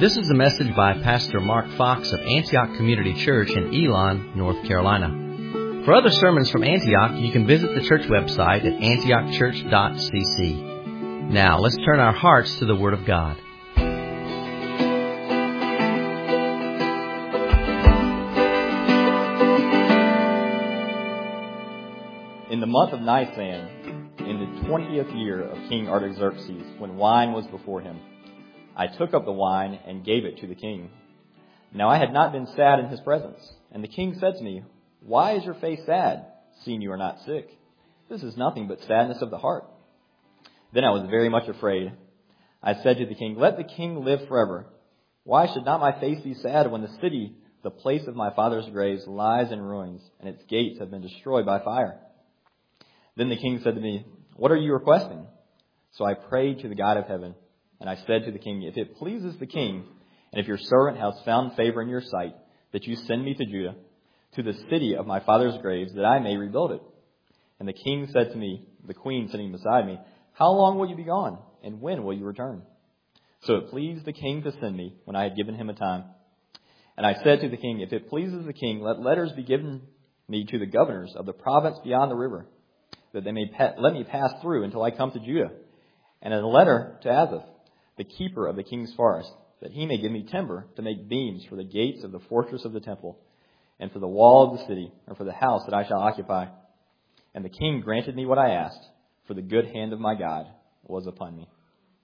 This is a message by Pastor Mark Fox of Antioch Community Church in Elon, North Carolina. For other sermons from Antioch, you can visit the church website at antiochchurch.cc. Now, let's turn our hearts to the Word of God. In the month of Nisan, in the 20th year of King Artaxerxes, when wine was before him, I took up the wine and gave it to the king. Now I had not been sad in his presence. And the king said to me, "Why is your face sad, seeing you are not sick? This is nothing but sadness of the heart." Then I was very much afraid. I said to the king, "Let the king live forever. Why should not my face be sad when the city, the place of my father's graves, lies in ruins, and its gates have been destroyed by fire?" Then the king said to me, "What are you requesting?" So I prayed to the God of heaven. And I said to the king, "If it pleases the king, and if your servant has found favor in your sight, that you send me to Judah, to the city of my father's graves, that I may rebuild it." And the king said to me, the queen sitting beside me, "How long will you be gone, and when will you return?" So it pleased the king to send me, when I had given him a time. And I said to the king, "If it pleases the king, let letters be given me to the governors of the province beyond the river, that they may let me pass through until I come to Judah, and a letter to Asaph, the keeper of the king's forest, that he may give me timber to make beams for the gates of the fortress of the temple, and for the wall of the city, and for the house that I shall occupy." And the king granted me what I asked, for the good hand of my God was upon me.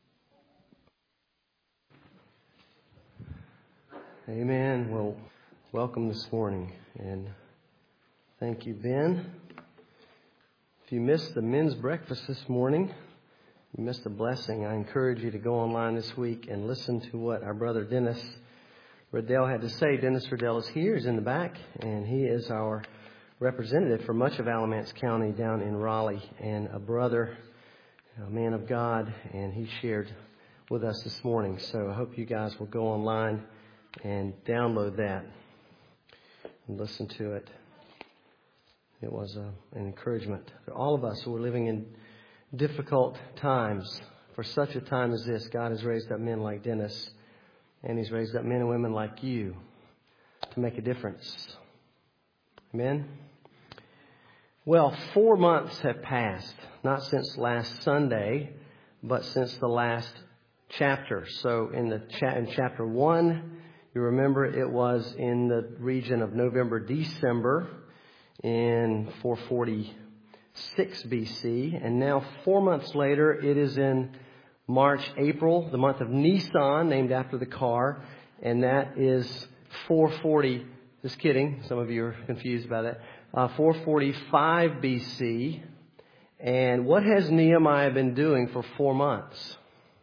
Amen. Well, welcome this morning, and thank you, Ben. If you missed the men's breakfast this morning, you missed a blessing. I encourage you to go online this week and listen to what our brother Dennis Riddell had to say. Dennis Riddell is here, he's in the back, and he is our representative for much of Alamance County down in Raleigh, and a brother, a man of God, and he shared with us this morning. So I hope you guys will go online and download that and listen to it. It was an encouragement to all of us who are living in difficult times. For such a time as this, God has raised up men like Dennis, and He's raised up men and women like you to make a difference. Amen? Well, 4 months have passed, not since last Sunday, but since the last chapter. So in chapter 1, you remember it was in the region of November, December in 446 BC, and now 4 months later, it is in March, April, the month of Nisan, named after the car, and that is 440, just kidding, some of you are confused about that, 445 BC, and what has Nehemiah been doing for 4 months?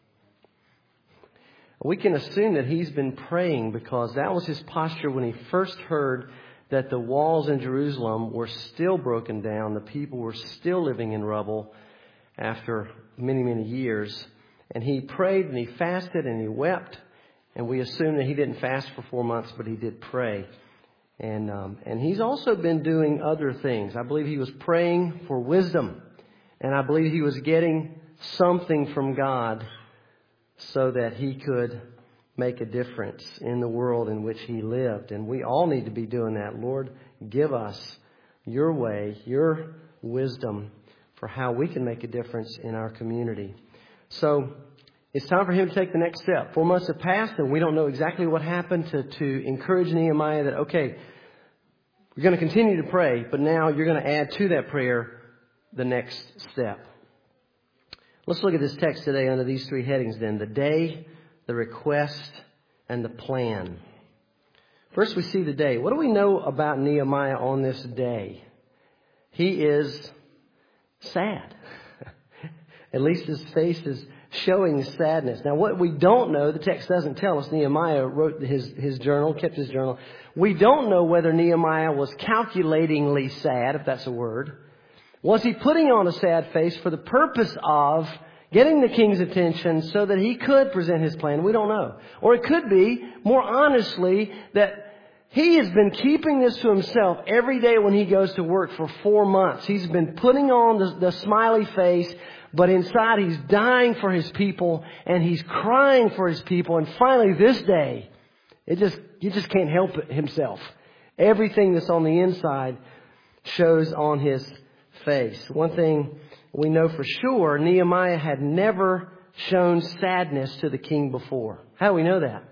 We can assume that he's been praying, because that was his posture when he first heard that the walls in Jerusalem were still broken down. The people were still living in rubble after many, many years. And he prayed and he fasted and he wept. And we assume that he didn't fast for 4 months, but he did pray. And he's also been doing other things. I believe he was praying for wisdom. And I believe he was getting something from God so that he could make a difference in the world in which he lived. And we all need to be doing that. Lord, give us your way, your wisdom for how we can make a difference in our community. So it's time for him to take the next step. 4 months have passed, and we don't know exactly what happened to encourage Nehemiah that, okay, we're going to continue to pray, but now you're going to add to that prayer the next step. Let's look at this text today under these three headings then: the day, the request, and the plan. First, we see the day. What do we know about Nehemiah on this day? He is sad. At least his face is showing sadness. Now, what we don't know, the text doesn't tell us. Nehemiah wrote his journal, kept his journal. We don't know whether Nehemiah was calculatingly sad, if that's a word. Was he putting on a sad face for the purpose of getting the king's attention so that he could present his plan? We don't know. Or it could be, more honestly, that He has been keeping this to himself every day when he goes to work for 4 months. He's been putting on the smiley face, but inside he's dying for his people and he's crying for his people. And finally this day, he just can't help it himself. Everything that's on the inside shows on his face. One thing we know for sure, Nehemiah had never shown sadness to the king before. How do we know that?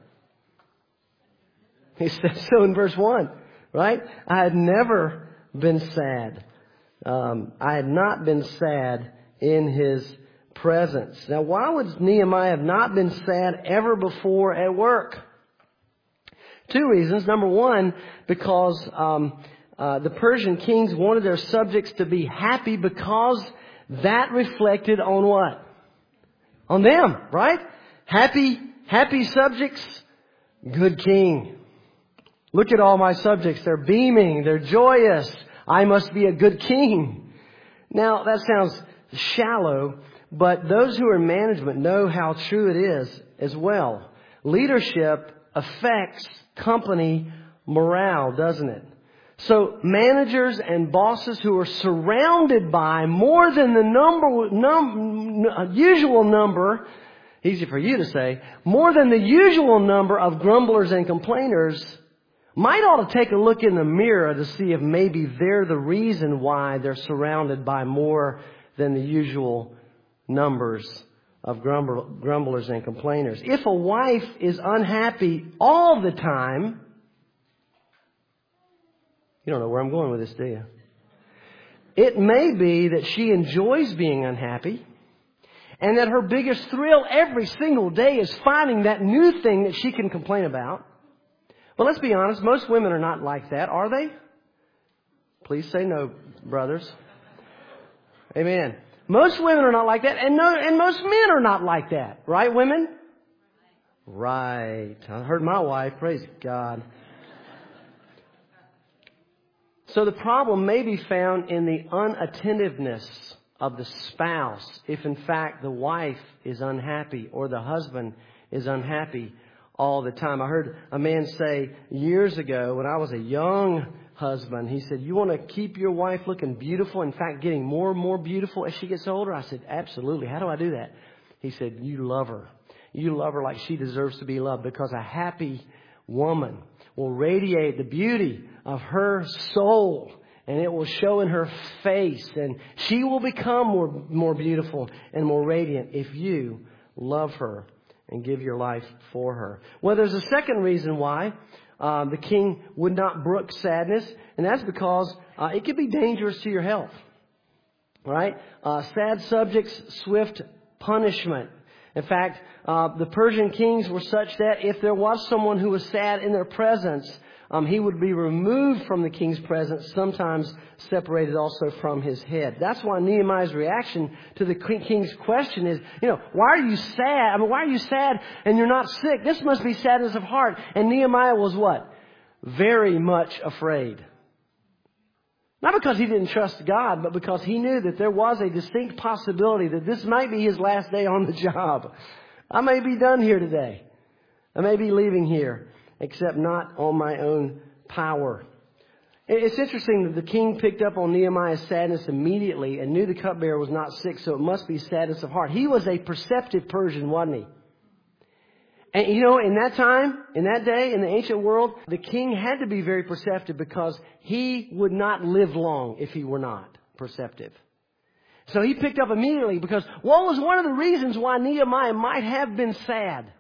He says so in verse 1, right? I had never been sad. I had not been sad in his presence. Now, why would Nehemiah have not been sad ever before at work? 2 reasons. Number one, because the Persian kings wanted their subjects to be happy because that reflected on what? On them, right? Happy subjects, good king. Look at all my subjects. They're beaming. They're joyous. I must be a good king. Now, that sounds shallow, but those who are in management know how true it is as well. Leadership affects company morale, doesn't it? So managers and bosses who are surrounded by more than the usual number, easy for you to say, more than the usual number of grumblers and complainers, might ought to take a look in the mirror to see if maybe they're the reason why they're surrounded by more than the usual numbers of grumblers and complainers. If a wife is unhappy all the time, you don't know where I'm going with this, do you? It may be that she enjoys being unhappy and that her biggest thrill every single day is finding that new thing that she can complain about. But let's be honest, most women are not like that, are they? Please say no, brothers. Amen. Most women are not like that, and most men are not like that. Right, women? Right. I heard my wife. Praise God. So the problem may be found in the unattentiveness of the spouse if in fact the wife is unhappy or the husband is unhappy all the time. I heard a man say years ago when I was a young husband, he said, you want to keep your wife looking beautiful, in fact getting more and more beautiful as she gets older? I said, absolutely. How do I do that? He said, you love her. You love her like she deserves to be loved, because a happy woman will radiate the beauty of her soul, and it will show in her face, and she will become more beautiful and more radiant if you love her and give your life for her. Well, there's a second reason why the king would not brook sadness, and that's because it could be dangerous to your health. Right? Sad subjects, swift punishment. In fact, the Persian kings were such that if there was someone who was sad in their presence, he would be removed from the king's presence, sometimes separated also from his head. That's why Nehemiah's reaction to the king's question is, why are you sad? Why are you sad and you're not sick? This must be sadness of heart. And Nehemiah was what? Very much afraid. Not because he didn't trust God, but because he knew that there was a distinct possibility that this might be his last day on the job. I may be done here today. I may be leaving here, except not on my own power. It's interesting that the king picked up on Nehemiah's sadness immediately and knew the cupbearer was not sick, so it must be sadness of heart. He was a perceptive Persian, wasn't he? And in that time, in that day, in the ancient world, the king had to be very perceptive because he would not live long if he were not perceptive. So he picked up immediately because what was one of the reasons why Nehemiah might have been sad?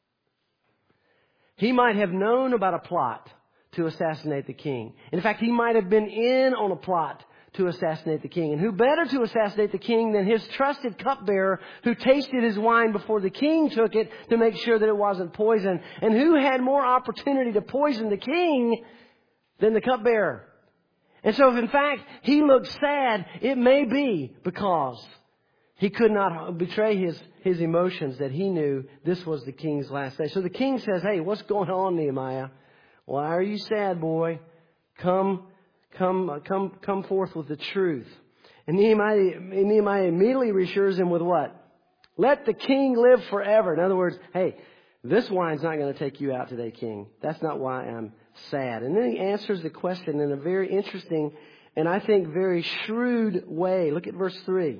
He might have known about a plot to assassinate the king. In fact, he might have been in on a plot to assassinate the king. And who better to assassinate the king than his trusted cupbearer who tasted his wine before the king took it to make sure that it wasn't poison? And who had more opportunity to poison the king than the cupbearer? And so if in fact he looked sad, it may be because he could not betray his emotions, that he knew this was the king's last day. So the king says, hey, what's going on, Nehemiah? Why are you sad, boy? Come forth with the truth. And Nehemiah immediately reassures him with what? Let the king live forever. In other words, hey, this wine's not going to take you out today, king. That's not why I'm sad. And then he answers the question in a very interesting and I think very shrewd way. Look at verse 3.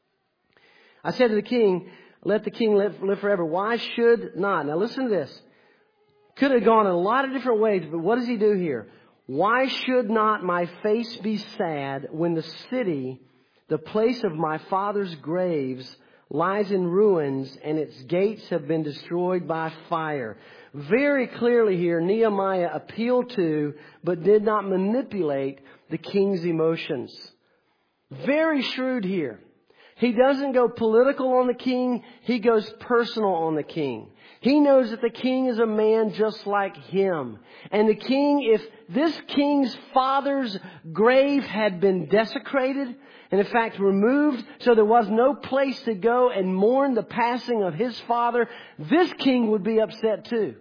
I said to the king, let the king live forever. Why should not? Now listen to this. Could have gone in a lot of different ways, but what does he do here? Why should not my face be sad when the city, the place of my father's graves, lies in ruins and its gates have been destroyed by fire? Very clearly here, Nehemiah appealed to, but did not manipulate the king's emotions. Very shrewd here. He doesn't go political on the king. He goes personal on the king. He knows that the king is a man just like him. And the king, if this king's father's grave had been desecrated, and in fact removed so there was no place to go and mourn the passing of his father, this king would be upset too.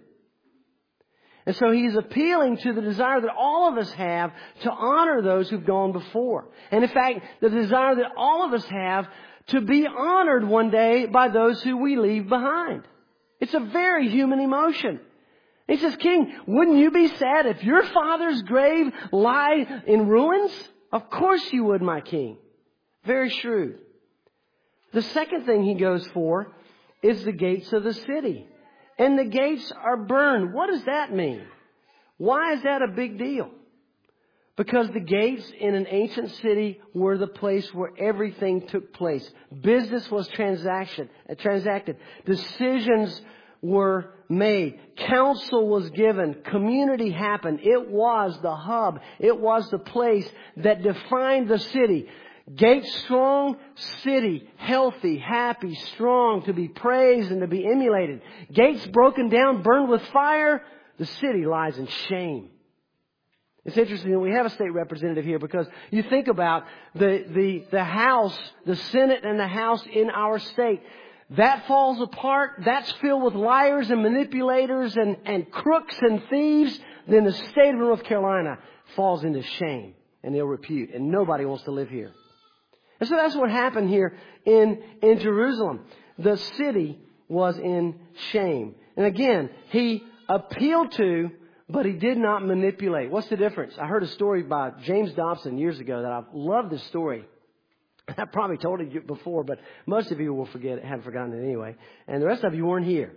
And so he's appealing to the desire that all of us have to honor those who've gone before. And in fact, the desire that all of us have to be honored one day by those who we leave behind. It's a very human emotion. He says, King, wouldn't you be sad if your father's grave lie in ruins? Of course you would, my king. Very shrewd. The second thing he goes for is the gates of the city. And the gates are burned. What does that mean? Why is that a big deal? Because the gates in an ancient city were the place where everything took place. Business was transacted. Decisions were made. Counsel was given. Community happened. It was the hub. It was the place that defined the city. Gates strong, city healthy, happy, strong, to be praised and to be emulated. Gates broken down, burned with fire, the city lies in shame. It's interesting that we have a state representative here because you think about the House, the Senate and the House in our state. That falls apart. That's filled with liars and manipulators and crooks and thieves. Then the state of North Carolina falls into shame and ill repute. And nobody wants to live here. And so that's what happened here in Jerusalem. The city was in shame. And again, he appealed to, but he did not manipulate. What's the difference? I heard a story by James Dobson years ago that I love this story. I probably told it before, but most of you will forget it, haven't forgotten it anyway. And the rest of you weren't here.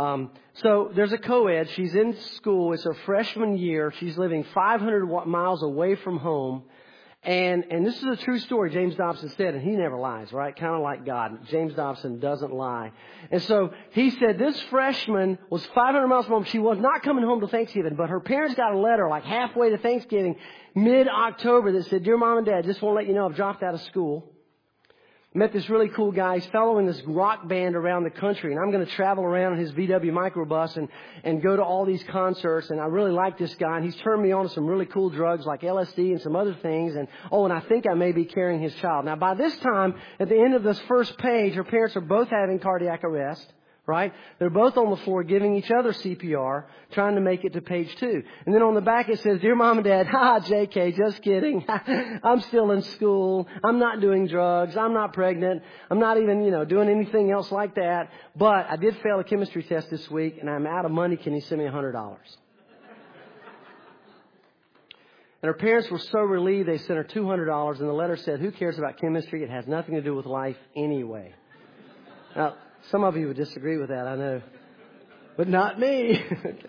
So there's a co-ed. She's in school. It's her freshman year. She's living 500 miles away from home. And this is a true story, James Dobson said, and he never lies, right? Kind of like God. James Dobson doesn't lie. And so he said this freshman was 500 miles from home. She was not coming home to Thanksgiving, but her parents got a letter like halfway to Thanksgiving, mid-October, that said, Dear Mom and Dad, just want to let you know I've dropped out of school. Met this really cool guy. He's following this rock band around the country. And I'm going to travel around in his VW microbus and go to all these concerts. And I really like this guy. And he's turned me on to some really cool drugs like LSD and some other things. And I think I may be carrying his child. Now, by this time, at the end of this first page, her parents are both having cardiac arrest. Right? They're both on the floor giving each other CPR, trying to make it to page 2. And then on the back it says, Dear Mom and Dad, JK, just kidding. I'm still in school. I'm not doing drugs. I'm not pregnant. I'm not even, doing anything else like that. But I did fail a chemistry test this week and I'm out of money. Can you send me $100? And her parents were so relieved they sent her $200 and the letter said, Who cares about chemistry? It has nothing to do with life anyway. Now, some of you would disagree with that, I know. But not me.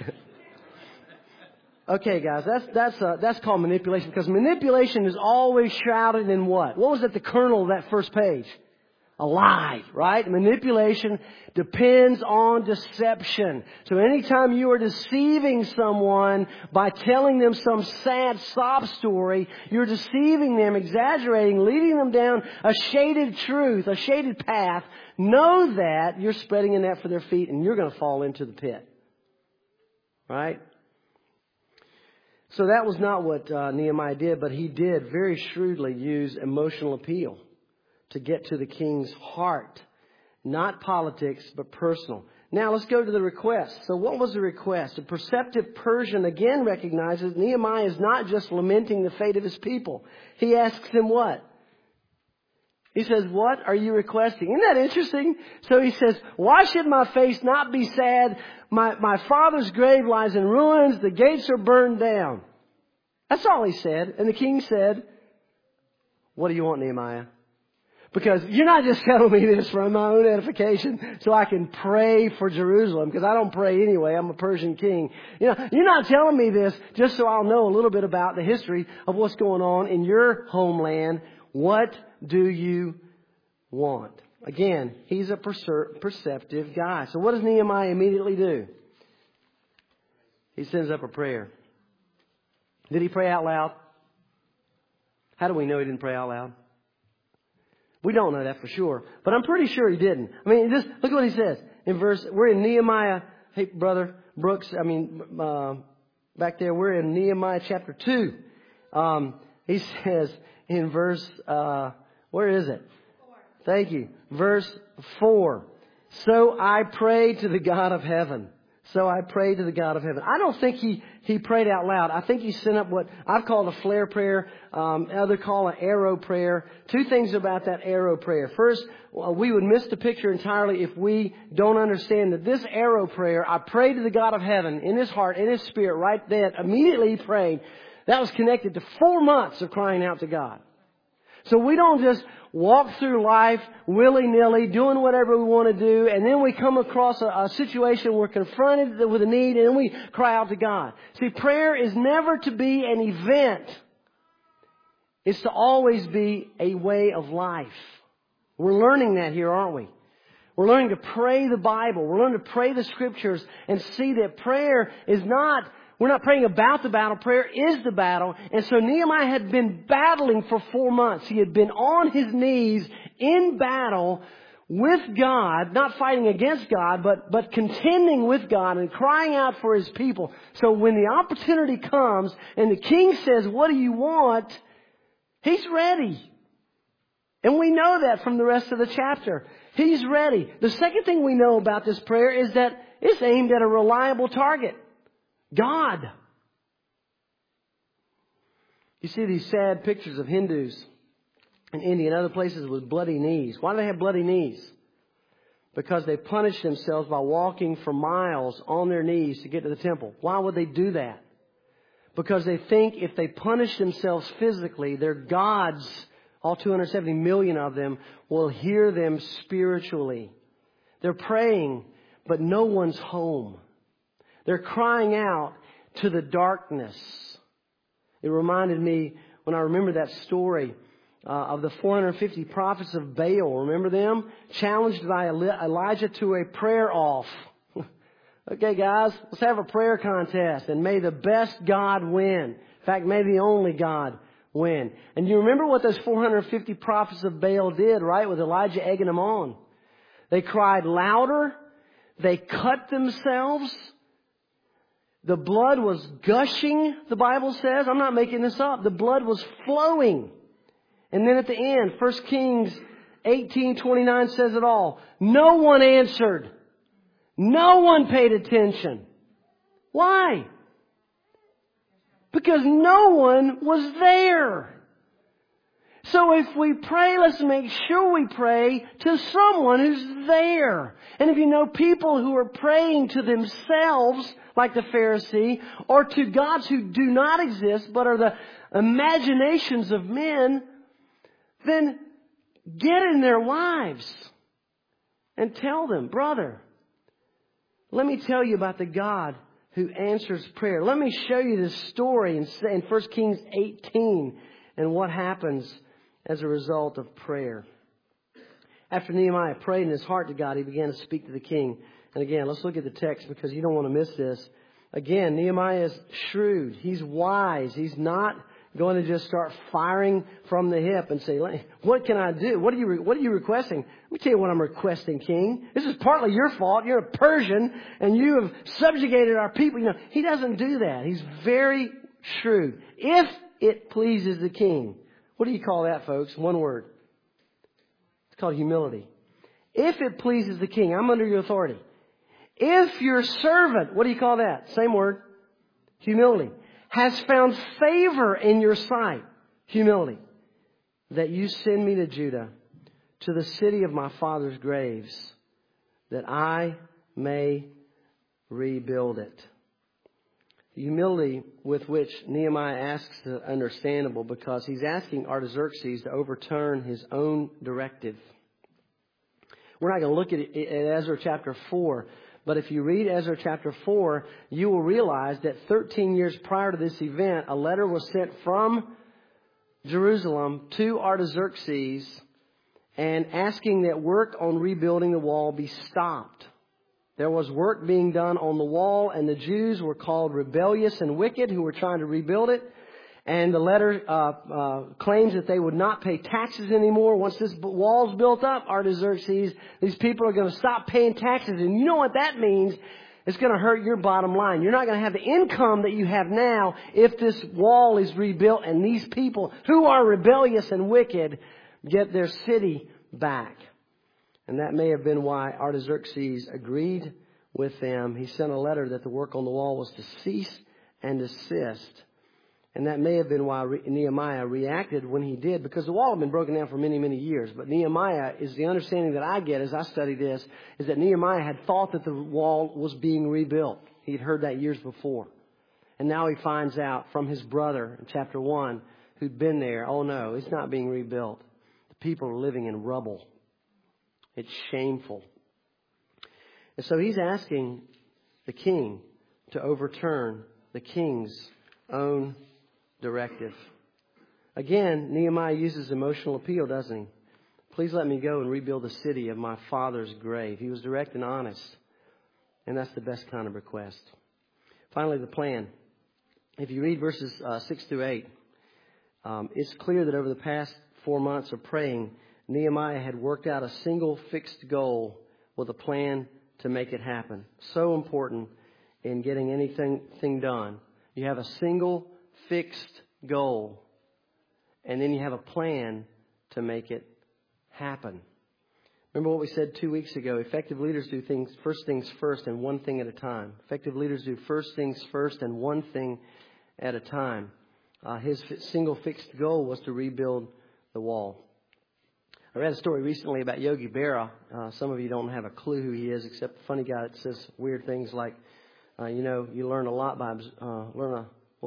Okay, guys, that's called manipulation, because manipulation is always shrouded in what? What was at the kernel of that first page? A lie, right? Manipulation depends on deception. So anytime you are deceiving someone by telling them some sad sob story, you're deceiving them, exaggerating, leading them down a shaded truth, a shaded path. Know that you're spreading a net for their feet and you're going to fall into the pit. Right? So that was not what Nehemiah did, but he did very shrewdly use emotional appeal to get to the king's heart. Not politics, but personal. Now let's go to the request. So what was the request? A perceptive Persian again recognizes Nehemiah is not just lamenting the fate of his people. He asks them what? He says, what are you requesting? Isn't that interesting? So he says, why should my face not be sad? My father's grave lies in ruins. The gates are burned down. That's all he said. And the king said, what do you want, Nehemiah? Because you're not just telling me this for my own edification so I can pray for Jerusalem, because I don't pray anyway. I'm a Persian king. You know, you're not telling me this just so I'll know a little bit about the history of what's going on in your homeland. What do you want? Again, he's a perceptive guy. So what does Nehemiah immediately do? He sends up a prayer. Did he pray out loud? How do we know he didn't pray out loud? We don't know that for sure, but I'm pretty sure he didn't. I mean, just look at what he says in we're in Nehemiah. Hey, brother Brooks, back there, we're in Nehemiah chapter 2. He says in verse, where is it? 4. Thank you. Verse 4. So I pray to the God of heaven. So I pray to the God of heaven. I don't think he prayed out loud. I think he sent up what I've called a flare prayer. Others call an arrow prayer. Two things about that arrow prayer. First, we would miss the picture entirely if we don't understand that this arrow prayer, I pray to the God of heaven in his heart, in his spirit, right then, immediately he prayed. That was connected to 4 months of crying out to God. So we don't just walk through life willy-nilly, doing whatever we want to do, and then we come across a situation, we're confronted with a need, and then we cry out to God. See, prayer is never to be an event. It's to always be a way of life. We're learning that here, aren't we? We're learning to pray the Bible. We're learning to pray the Scriptures and see that prayer is not... We're not praying about the battle. Prayer is the battle. And so Nehemiah had been battling for 4 months. He had been on his knees in battle with God, not fighting against God, but contending with God and crying out for his people. So when the opportunity comes and the king says, what do you want? He's ready. And we know that from the rest of the chapter. He's ready. The second thing we know about this prayer is that it's aimed at a reliable target. God. You see these sad pictures of Hindus in India and other places with bloody knees. Why do they have bloody knees? Because they punish themselves by walking for miles on their knees to get to the temple. Why would they do that? Because they think if they punish themselves physically, their gods, all 270 million of them, will hear them spiritually. They're praying, but no one's home. They're crying out to the darkness. It reminded me when I remember that story of the 450 prophets of Baal. Remember them? Challenged by Elijah to a prayer off. Okay, guys, let's have a prayer contest and may the best God win. In fact, may the only God win. And you remember what those 450 prophets of Baal did, right? With Elijah egging them on. They cried louder. They cut themselves. The blood was gushing, the Bible says. I'm not making this up. The blood was flowing. And then at the end, 1 Kings 18:29 says it all. No one answered. No one paid attention. Why? Because no one was there. So if we pray, let's make sure we pray to someone who's there. And if you know people who are praying to themselves, like the Pharisee, or to gods who do not exist but are the imaginations of men, then get in their lives and tell them, brother, let me tell you about the God who answers prayer. Let me show you this story in 1 Kings 18 and what happens as a result of prayer. After Nehemiah prayed in his heart to God, he began to speak to the king. And again, let's look at the text because you don't want to miss this. Again, Nehemiah is shrewd. He's wise. He's not going to just start firing from the hip and say, what can I do? What are you requesting? Let me tell you what I'm requesting, king. This is partly your fault. You're a Persian and you have subjugated our people. You know, he doesn't do that. He's very shrewd. If it pleases the king. What do you call that, folks? One word. It's called humility. If it pleases the king, I'm under your authority. If your servant, what do you call that? Same word. Humility. Has found favor in your sight. Humility. That you send me to Judah to the city of my father's graves, that I may rebuild it. The humility with which Nehemiah asks is understandable because he's asking Artaxerxes to overturn his own directive. We're not going to look at it at Ezra chapter 4, but if you read Ezra chapter 4, you will realize that 13 years prior to this event, a letter was sent from Jerusalem to Artaxerxes and asking that work on rebuilding the wall be stopped. There was work being done on the wall, and the Jews were called rebellious and wicked who were trying to rebuild it. And the letter claims that they would not pay taxes anymore. Once this wall's built up, Artaxerxes, these people are going to stop paying taxes. And you know what that means? It's going to hurt your bottom line. You're not going to have the income that you have now if this wall is rebuilt and these people who are rebellious and wicked get their city back. And that may have been why Artaxerxes agreed with them. He sent a letter that the work on the wall was to cease and desist. And that may have been why Nehemiah reacted when he did, because the wall had been broken down for many, many years. But Nehemiah, is the understanding that I get as I study this, is that Nehemiah had thought that the wall was being rebuilt. He'd heard that years before. And now he finds out from his brother in chapter 1, who'd been there, oh no, it's not being rebuilt. The people are living in rubble. It's shameful. And so he's asking the king to overturn the king's own directive. Again, Nehemiah uses emotional appeal, doesn't he? Please let me go and rebuild the city of my father's grave. He was direct and honest. And that's the best kind of request. Finally, the plan. If you read verses 6 through 8, it's clear that over the past 4 months of praying, Nehemiah had worked out a single fixed goal with a plan to make it happen. So important in getting anything done. You have a single fixed goal, and then you have a plan to make it happen. Remember what we said 2 weeks ago. Effective leaders do first things first and one thing at a time. Effective leaders do first things first and one thing at a time. His single fixed goal was to rebuild the wall. I read a story recently about Yogi Berra. Some of you don't have a clue who he is, except the funny guy that says weird things like, you learn a lot by learn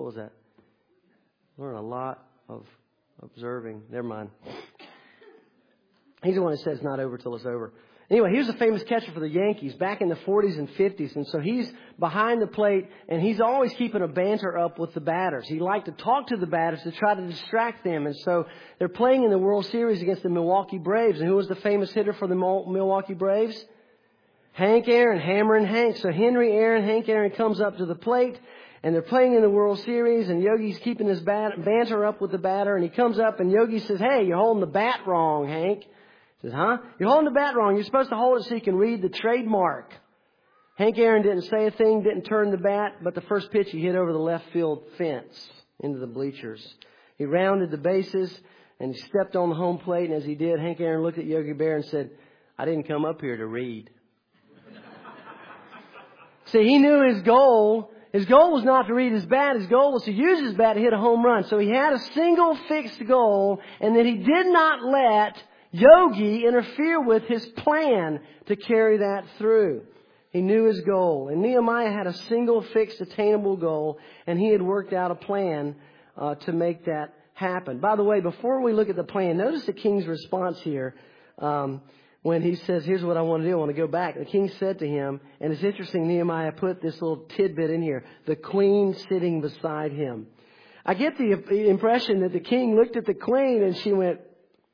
a lot of observing. Never mind. He's the one that says not over till it's over. Anyway, he was a famous catcher for the Yankees back in the 40s and 50s. And so he's behind the plate, and he's always keeping a banter up with the batters. He liked to talk to the batters to try to distract them. And so they're playing in the World Series against the Milwaukee Braves. And who was the famous hitter for the Milwaukee Braves? Hank Aaron, Hammerin' Hank. So Hank Aaron comes up to the plate, and they're playing in the World Series, and Yogi's keeping his banter up with the batter. And he comes up, and Yogi says, "Hey, you're holding the bat wrong, Hank." He says, "Huh? You're holding the bat wrong. You're supposed to hold it so you can read the trademark." Hank Aaron didn't say a thing, didn't turn the bat, but the first pitch he hit over the left field fence into the bleachers. He rounded the bases, and he stepped on the home plate, and as he did, Hank Aaron looked at Yogi Berra and said, "I didn't come up here to read." See, he knew his goal. His goal was not to read his bat. His goal was to use his bat to hit a home run. So he had a single fixed goal, and then he did not let Yogi interfere with his plan to carry that through. He knew his goal. And Nehemiah had a single fixed attainable goal, and he had worked out a plan to make that happen. By the way, before we look at the plan, notice the king's response here. When he says, "Here's what I want to do. I want to go back." The king said to him, and it's interesting, Nehemiah put this little tidbit in here, the queen sitting beside him. I get the impression that the king looked at the queen and she went,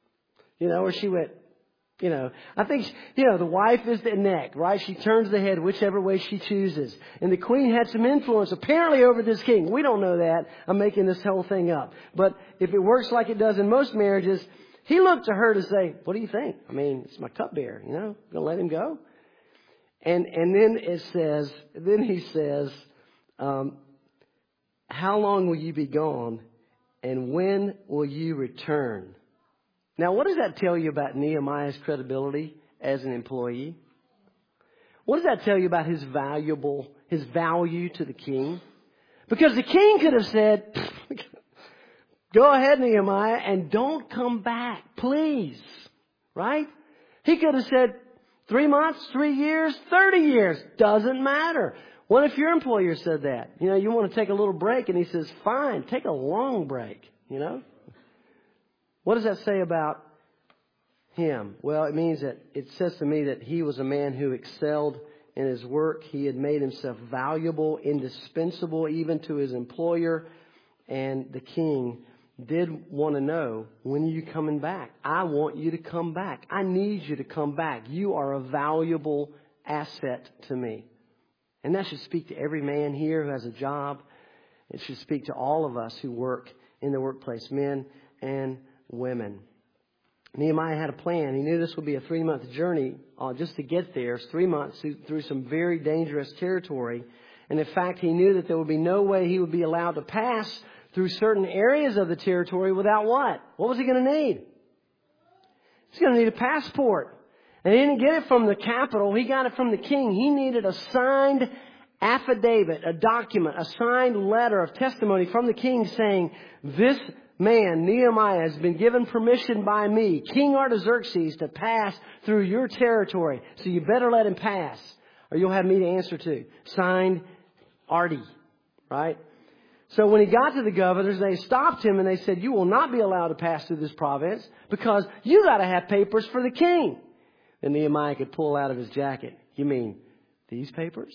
I think, the wife is the neck, right? She turns the head whichever way she chooses. And the queen had some influence apparently over this king. We don't know that. I'm making this whole thing up. But if it works like it does in most marriages, he looked to her to say, "What do you think? I mean, it's my cupbearer, going to let him go?" And then he says, "How long will you be gone? And when will you return?" Now, what does that tell you about Nehemiah's credibility as an employee? What does that tell you about his value to the king? Because the king could have said, "Go ahead, Nehemiah, and don't come back, please." right? He could have said 3 months, 3 years, 30 years. Doesn't matter. What if your employer said that? You know, you want to take a little break, and he says, fine, take a long break, you know? What does that say about him? Well, it means that it says to me that he was a man who excelled in his work. He had made himself valuable, indispensable even to his employer. And the king did want to know, when are you coming back? I want you to come back. I need you to come back. You are a valuable asset to me. And that should speak to every man here who has a job. It should speak to all of us who work in the workplace, men and women. Nehemiah had a plan. He knew this would be a 3-month journey just to get there. It's 3 months through some very dangerous territory. And in fact, he knew that there would be no way he would be allowed to pass through certain areas of the territory without what? What was he going to need? He's going to need a passport. And he didn't get it from the capital. He got it from the king. He needed a signed affidavit, a document, a signed letter of testimony from the king saying, this man, Nehemiah, has been given permission by me, King Artaxerxes, to pass through your territory. So you better let him pass, or you'll have me to answer to. Signed, Artie. Right? So when he got to the governors, they stopped him and they said, you will not be allowed to pass through this province because you got to have papers for the king. And Nehemiah could pull out of his jacket, you mean these papers?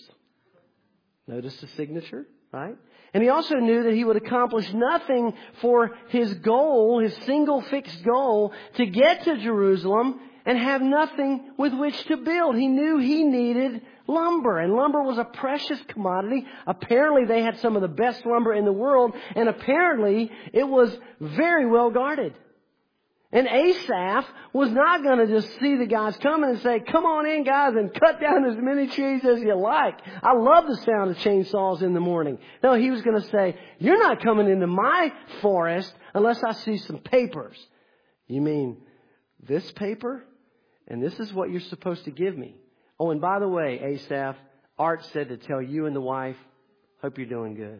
Notice the signature, right? And he also knew that he would accomplish nothing for his goal, his single fixed goal, to get to Jerusalem and have nothing with which to build. He knew he needed lumber, and lumber was a precious commodity. Apparently they had some of the best lumber in the world, and apparently it was very well guarded. And Asaph was not going to just see the guys coming and say, come on in, guys, and cut down as many trees as you like. I love the sound of chainsaws in the morning. No, he was going to say, you're not coming into my forest unless I see some papers. You mean this paper? And this is what you're supposed to give me. Oh, and by the way, Asaph, Art said to tell you and the wife, hope you're doing good.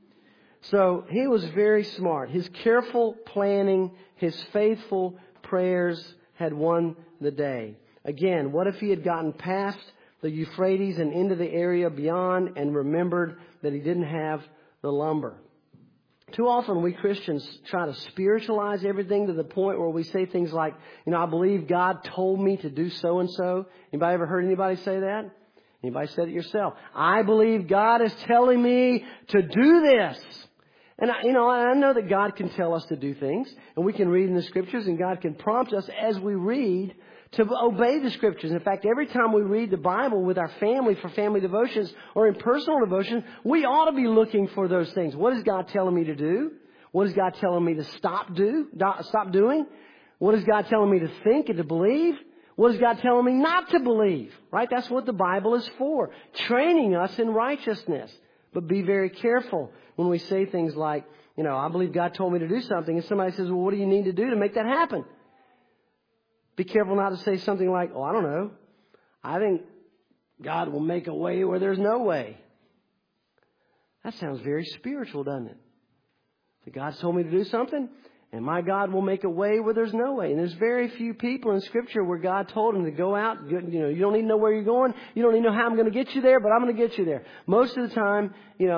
So he was very smart. His careful planning, his faithful prayers had won the day. Again, what if he had gotten past the Euphrates and into the area beyond and remembered that he didn't have the lumber? Too often we Christians try to spiritualize everything to the point where we say things like, you know, I believe God told me to do so and so. Anybody ever heard anybody say that? Anybody said it yourself? I believe God is telling me to do this. And I know that God can tell us to do things, and we can read in the Scriptures, and God can prompt us as we read to obey the Scriptures. In fact, every time we read the Bible with our family for family devotions or in personal devotion, we ought to be looking for those things. What is God telling me to do? What is God telling me to stop doing? What is God telling me to think and to believe? What is God telling me not to believe? Right? That's what the Bible is for. Training us in righteousness. But be very careful when we say things like, you know, I believe God told me to do something. And somebody says, well, what do you need to do to make that happen? Be careful not to say something like, oh, I don't know. I think God will make a way where there's no way. That sounds very spiritual, doesn't it? That God's told me to do something, and my God will make a way where there's no way. And there's very few people in Scripture where God told them to go out. You know, you don't need to know where you're going. You don't need to know how I'm going to get you there, but I'm going to get you there. Most of the time,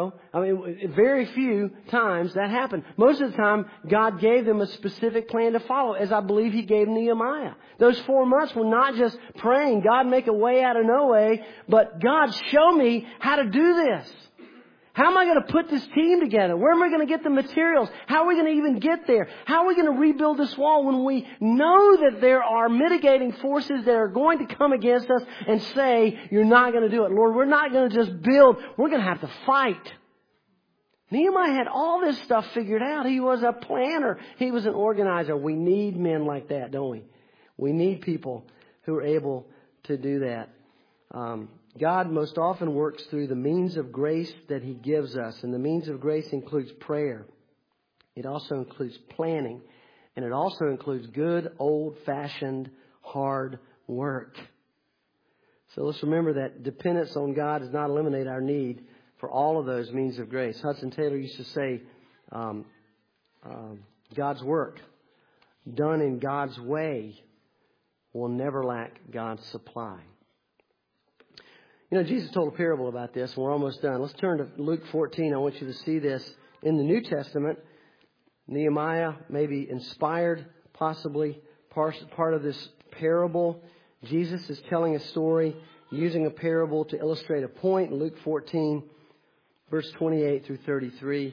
very few times that happened. Most of the time, God gave them a specific plan to follow, as I believe He gave Nehemiah. Those 4 months were not just praying, God make a way out of no way, but God, show me how to do this. How am I going to put this team together? Where am I going to get the materials? How are we going to even get there? How are we going to rebuild this wall when we know that there are mitigating forces that are going to come against us and say, you're not going to do it. Lord, we're not going to just build. We're going to have to fight. Nehemiah had all this stuff figured out. He was a planner. He was an organizer. We need men like that, don't we? We need people who are able to do that. God most often works through the means of grace that He gives us. And the means of grace includes prayer. It also includes planning. And it also includes good, old-fashioned, hard work. So let's remember that dependence on God does not eliminate our need for all of those means of grace. Hudson Taylor used to say, God's work done in God's way will never lack God's supply. You know, Jesus told a parable about this, and we're almost done. Let's turn to Luke 14. I want you to see this in the New Testament. Nehemiah may be inspired, possibly part of this parable. Jesus is telling a story using a parable to illustrate a point. Luke 14, verse 28 through 33.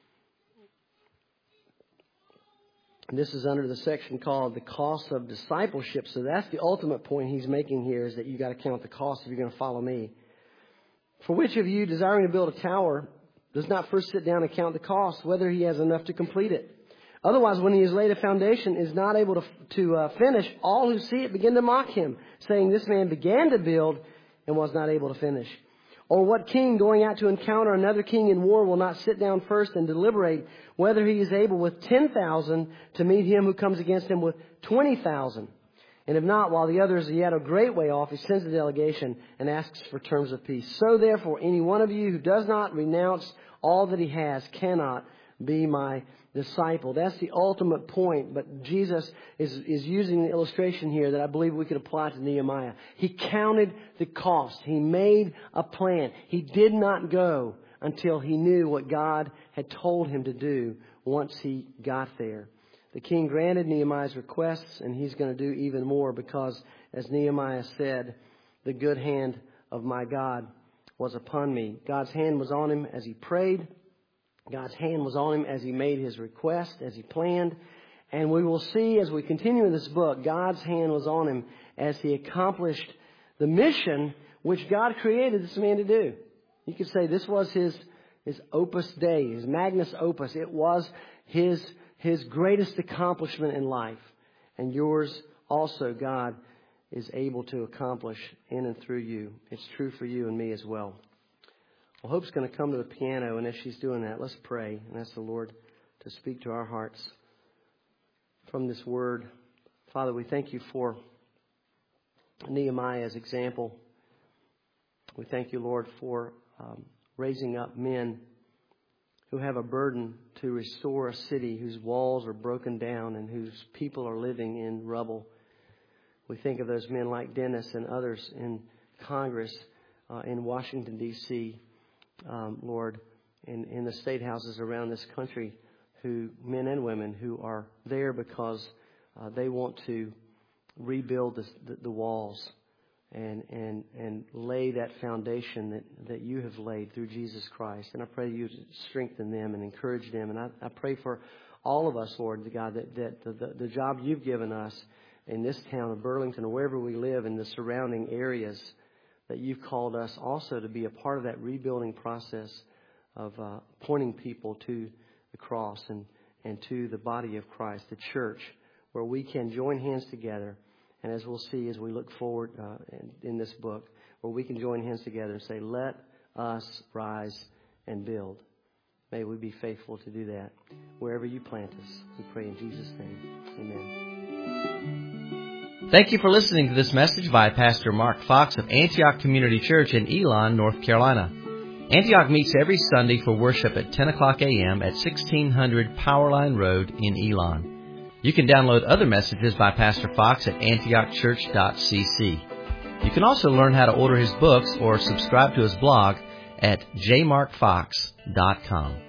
And this is under the section called the cost of discipleship. So that's the ultimate point he's making here, is that you got to count the cost if you're going to follow me. For which of you, desiring to build a tower, does not first sit down and count the cost, whether he has enough to complete it? Otherwise, when he has laid a foundation, is not able to finish, all who see it begin to mock him, saying, this man began to build and was not able to finish. Or what king going out to encounter another king in war will not sit down first and deliberate whether he is able with 10,000 to meet him who comes against him with 20,000? And if not, while the other is yet a great way off, he sends a delegation and asks for terms of peace. So therefore, any one of you who does not renounce all that he has cannot be my disciple. That's the ultimate point. But Jesus is using the illustration here that I believe we could apply to Nehemiah. He counted the cost. He made a plan. He did not go until he knew what God had told him to do once he got there. The king granted Nehemiah's requests, and he's going to do even more because, as Nehemiah said, the good hand of my God was upon me. God's hand was on him as he prayed. God's hand was on him as he made his request, as he planned. And we will see as we continue in this book, God's hand was on him as he accomplished the mission which God created this man to do. You could say this was his opus Dei, his magnus opus. It was his greatest accomplishment in life. And yours also, God is able to accomplish in and through you. It's true for you and me as well. Well, Hope's going to come to the piano, and as she's doing that, let's pray and ask the Lord to speak to our hearts from this word. Father, we thank you for Nehemiah's example. We thank you, Lord, for raising up men who have a burden to restore a city whose walls are broken down and whose people are living in rubble. We think of those men like Dennis and others in Congress, in Washington, D.C., Lord, in the state houses around this country, men and women who are there because they want to rebuild the walls and lay that foundation that you have laid through Jesus Christ. And I pray you strengthen them and encourage them. And I pray for all of us, Lord God, that the job you've given us in this town of Burlington or wherever we live in the surrounding areas, that you've called us also to be a part of that rebuilding process of pointing people to the cross and to the body of Christ, the church, where we can join hands together. And as we'll see as we look forward in this book, where we can join hands together and say, let us rise and build. May we be faithful to do that wherever you plant us. We pray in Jesus' name. Amen. Thank you for listening to this message by Pastor Mark Fox of Antioch Community Church in Elon, North Carolina. Antioch meets every Sunday for worship at 10 o'clock a.m. at 1600 Powerline Road in Elon. You can download other messages by Pastor Fox at antiochchurch.cc. You can also learn how to order his books or subscribe to his blog at jmarkfox.com.